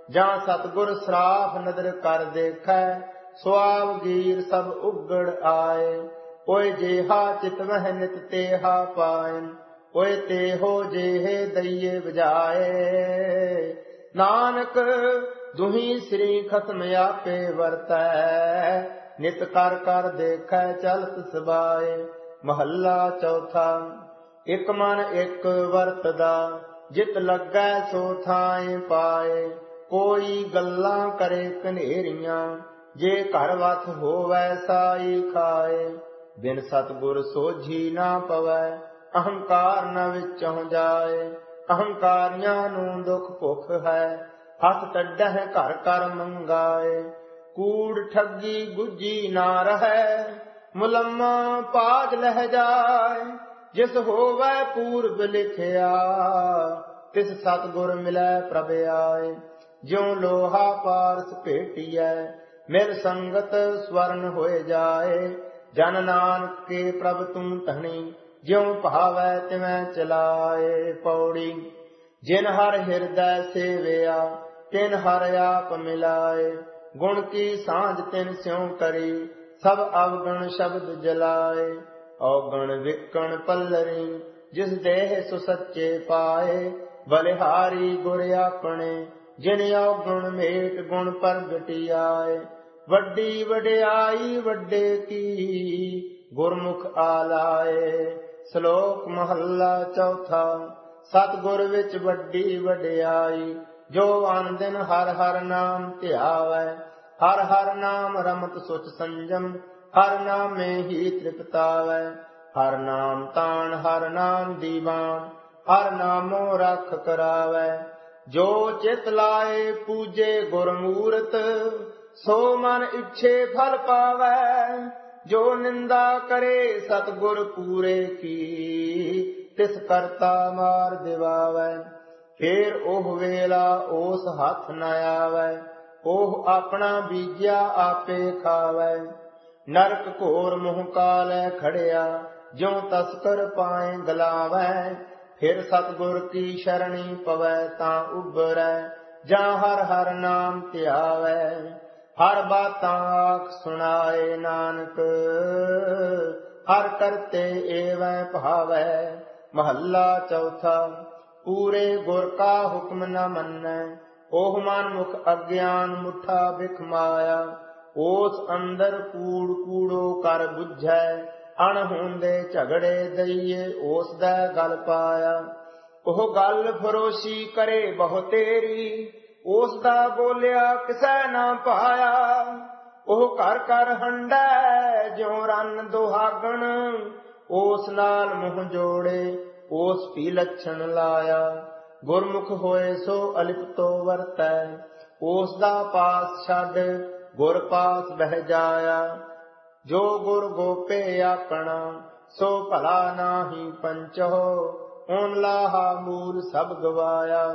ਜਾਂ ਸਤਿਗੁਰ ਸਰਾਫ ਨਦਰ ਕਰ ਦੇਖੈ, ਸੁਆਵ ਗੀਰ ਸਭ ਉਗੜ ਆਏ। ਓਏ ਜੇਹਾ ਚਿਤਵਹਿ ਨਿਤ ਤੇਹਾ ਪਾਇਨ, ਓਏ ਤੇਹੋ ਜੇਹੇ ਦਈਏ ਬਜਾਏ। ਨਾਨਕ ਦੁਹੀ ਸ੍ਰੀ ਖਸਮ ਆਪੇ ਵਰਤੈ, ਨਿਤ ਕਰ ਕਰ ਦੇਖੈ ਚਲਤ ਸਬਾਏ। ਮਹੱਲਾ ਚੌਥਾ। ਇਕ ਮਨ ਇਕ ਵਰਤਦਾ, ਜਿਤ ਲੱਗੈ ਸੋ ਥਾਏ ਪਾਏ। ਕੋਈ ਗੱਲਾਂ ਕਰੇ ਕਨੇਰੀਆਂ, ਜੇ ਘਰ ਵਸ ਹੋਵੈ ਸਾਈ ਖਾਏ। ਬਿਨ ਸਤਿਗੁਰ ਸੋਝੀ ਨਾ ਪਵੈ, ਅਹੰਕਾਰ ਨ ਵਿੱਚੋਂ ਜਾਏ। ਅਹੰਕਾਰੀਆਂ ਨੂੰ ਦੁਖ ਭੁਖ ਹੈ, ਹੱਥ ਟੱਡਹਿ ਘਰ ਕਰ ਮੰਗਾਏ। ਕੂੜ ਠੱਗੀ ਗੁੱਜੀ ਨਾ ਰਹੈ, ਮੁਲੰਮਾ ਪਾਜ ਲਹਿ ਜਾਏ। ਜਿਸ ਹੋਵੈ ਪੂਰਬ ਲਿਖਿਆ, ਤਿਸ ਸਤਿਗੁਰ ਮਿਲੈ ਪ੍ਰਭ ਆਏ। ਜਿਉ ਲੋਹਾ ਪਾਰਸ ਭੇਟੀਐ, ਮਿਲ ਸੰਗਤ ਸਵਰਨ ਹੋਏ ਜਾਏ। ਜਨ ਨਾਨਕ ਕੇ ਪ੍ਰਭ ਤੂੰ ਧਣੀ, ਜਿਉ ਭਾਵੈ ਤਿਵੈ ਚਲਾਏ। ਪੌੜੀ। ਜਿਨ ਹਰ ਹਿਰਦੈ ਸੇਵਿਆ, ਤਿਨ ਹਰ ਆਪ ਮਿਲਾਏ। ਗੁਣ ਕੀ ਸਾਂਝ ਤਿਨ ਸਿਉ ਕਰੀ, ਸਭ ਅਵਗਣ ਸ਼ਬਦ ਜਲਾਏ। ਔਗਣ ਵਿਕਣ ਪੱਲਰੀ, ਜਿਸ ਦੇਹ ਸੁ ਸੱਚੇ ਪਾਏ। ਬਲਿਹਾਰੀ ਗੁਰ ਆਪਣੇ, ਜਿਨ ਔਗਣ ਮੇਟ ਗੁਣ ਪ੍ਰਗਟੀ ਆਏ। ਵੱਡੀ ਵਡਿਆਈ ਵੱਡੇ ਕੀ, ਗੁਰਮੁਖ ਆਲਾਏ। ਸ਼ਲੋਕ ਮਹੱਲਾ ਚੌਥਾ। ਸਤਿਗੁਰ ਵਿੱਚ ਵੱਡੀ ਵਡਿਆਈ, ਜੋ ਅਨ ਦਿਨ ਹਰ ਹਰ ਨਾਮ ਧਿਆਵੈ। ਹਰ ਹਰ ਨਾਮ ਰਮਤ ਸੁਚ ਸੰਜਮ, ਹਰ ਨਾਮੇ ਹੀ ਤ੍ਰਿਪਤਾਵੈ। ਹਰ ਨਾਮ ਤਾਣ ਹਰ ਨਾਮ ਦੀਵਾਨ, ਹਰ ਨਾਮੋ ਰਖ ਕਰਾਵੈ। ਜੋ ਚਿਤ ਲਾਏ ਪੂਜੇ ਗੁਰਮੂਰਤ, ਸੋ ਮਨ ਇੱਛੇ ਫਲ ਪਾਵੈ। ਜੋ ਨਿੰਦਾ ਕਰੇ ਸਤਿਗੁਰ ਪੂਰੇ ਕੀ, ਤਿਸ ਕਰਤਾ ਮਾਰ ਦਿਵਾਵੈ। ਫੇਰ ਉਹ ਵੇਲਾ ਉਸ ਹੱਥ ਨ ਆਵੈ, ਉਹ ਆਪਣਾ ਬੀਜਿਆ ਆਪੇ ਖਾਵੈ। ਨਰਕ ਘੋਰ ਮੁਹ ਕਾਲੈ ਖੜਿਆ, ਜਿਉ ਤਸਕਰ ਪਾਏ ਗਲਾਵੈ। ਫਿਰ ਸਤਿਗੁਰ ਕੀ ਸ਼ਰਣੀ ਪਵੈ, ਤਾਂ ਉਬਰੈ ਜਾਂ ਹਰ ਹਰ ਨਾਮ ਧਿਆਵੈ। ਹਰ ਬਾਤਾਂ ਆਖ ਸੁਣਾਏ ਨਾਨਕ, ਹਰ ਕਰਤੇ ਏਵੈ ਭਾਵੈ। ਮਹੱਲਾ ਚੌਥਾ। ਪੂਰੇ ਗੁਰ ਕਾ ਹੁਕਮ ਨ ਮੰਨੈ, ਉਹ ਮਨ ਮੁਖ ਅਗਿਆਨ ਮੁਠਾ ਬਿਖ ਮਾਇਆ। ਉਸ ਅੰਦਰ ਕੂੜ ਕੂੜੋ ਕਰ ਬੁਝੈ, ਅਣਹੋਂਦੇ ਝਗੜੇ ਦਈਏ ਉਸ ਦਾ ਗਲ ਪਾਇਆ। ਉਹ ਗੱਲ ਫਰੋਸ਼ੀ ਕਰੇ ਬਹੁ ਤੇਰੀ, ਉਸ ਦਾ ਬੋਲਿਆ ਕਿਸੈ ਨਾ ਪਾਇਆ। ਉਹ ਘਰ ਘਰ ਹੰਡੈ ਜਿਉ ਰੰਨ ਦੁਹਾਗਣ, ਉਸ ਨਾਲ ਮੁਹ ਜੋੜੇ ਉਸ ਭੀ ਲੱਛਣ ਲਾਇਆ। ਗੁਰਮੁਖ ਹੋਏ ਸੋ ਅਲਿਪਤੋ ਵਰਤੈ, ਉਸ ਦਾ ਪਾਸ ਛੱਡ ਗੁਰ ਪਾਸ ਬਹਿ ਜਾਇਆ। ਜੋ ਗੁਰ ਗੋਪੇ ਆਪਣਾ, ਸੋ ਭਲਾ ਨਾਹੀ ਪੰਚਹੁ, ਓਨ ਲਾਹਾ ਮੂਲ ਸਭ ਗਵਾਇਆ।